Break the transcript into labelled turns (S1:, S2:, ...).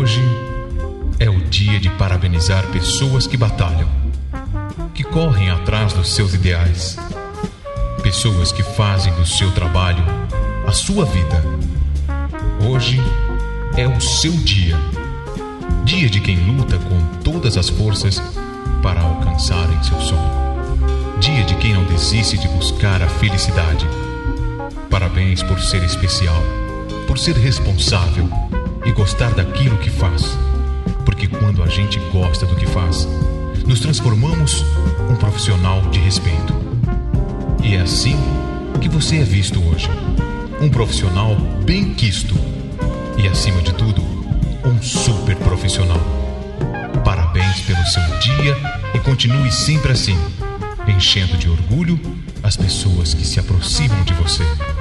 S1: Hoje é o dia de parabenizar pessoas que batalham, que correm atrás dos seus ideais, pessoas que fazem do seu trabalho a sua vida. Hoje é o seu dia, dia de quem luta com todas as forças para alcançarem seu sonho, dia de quem não desiste de buscar a felicidade. Parabéns por ser especial, por ser responsável e gostar daquilo que faz, porque quando a gente gosta do que faz, nos transformamos um profissional de respeito. E é assim que você é visto hoje, um profissional bem quisto e, acima de tudo, um super profissional. Parabéns pelo seu dia e continue sempre assim, enchendo de orgulho as pessoas que se aproximam de você.